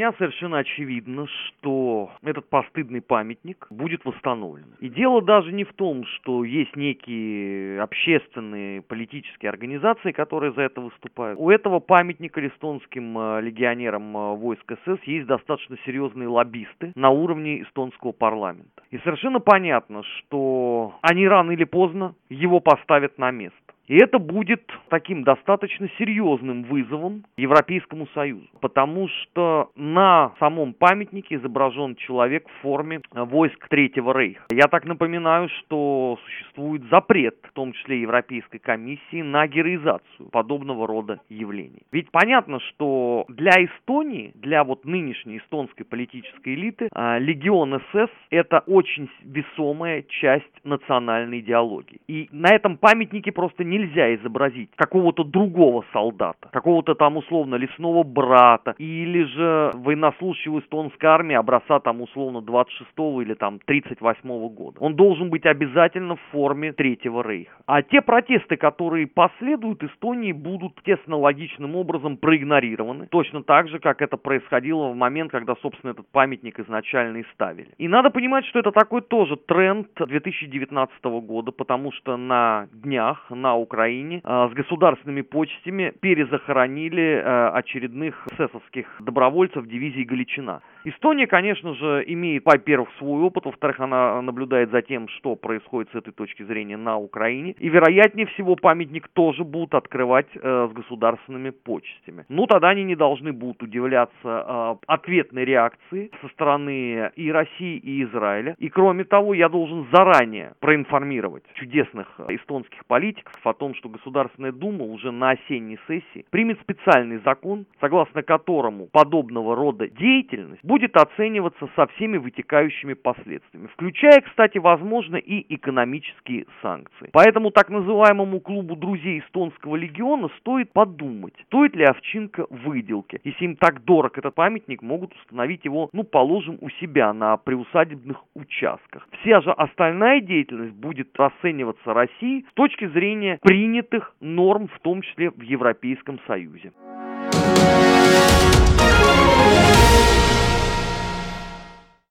меня совершенно очевидно, что этот постыдный памятник будет восстановлен. И дело даже не в том, что есть некие общественные политические организации, которые за это выступают. У этого памятника эстонским легионерам войск СС есть достаточно серьезные лоббисты на уровне эстонского парламента. И совершенно понятно, что они рано или поздно его поставят на место. И это будет таким достаточно серьезным вызовом Европейскому Союзу, потому что на самом памятнике изображен человек в форме войск Третьего Рейха. Я так напоминаю, что существует запрет, в том числе Европейской комиссии, на героизацию подобного рода явлений. Ведь понятно, что для Эстонии, для вот нынешней эстонской политической элиты, легион СС – это очень весомая часть национальной идеологии. И на этом памятнике просто нельзя изобразить какого-то другого солдата, какого-то там условно лесного брата, или же военнослужащего эстонской армии образца там условно 26-го или там 38-го года. Он должен быть обязательно в форме Третьего Рейха. А те протесты, которые последуют Эстонии, будут естественно логичным образом проигнорированы, точно так же, как это происходило в момент, когда, собственно, этот памятник изначально и ставили. И надо понимать, что это такой тоже тренд 2019 года, потому что на днях на Украине с государственными почестями перезахоронили очередных эсэсовских добровольцев дивизии Галичина. Эстония, конечно же, имеет, во-первых, свой опыт, во-вторых, она наблюдает за тем, что происходит с этой точки зрения на Украине, и, вероятнее всего, памятник тоже будут открывать с государственными почестями. Ну, тогда они не должны будут удивляться ответной реакции со стороны и России, и Израиля. И, кроме того, я должен заранее проинформировать чудесных эстонских политиков о том, что Государственная Дума уже на осенней сессии примет специальный закон, согласно которому подобного рода деятельность будет оцениваться со всеми вытекающими последствиями, включая, кстати, возможно, и экономические санкции. Поэтому так называемому клубу друзей эстонского легиона стоит подумать, стоит ли овчинка выделки. Если им так дорог этот памятник, могут установить его, положим, у себя на приусадебных участках. Вся же остальная деятельность будет расцениваться Россией с точки зрения принятых норм, в том числе в Европейском Союзе.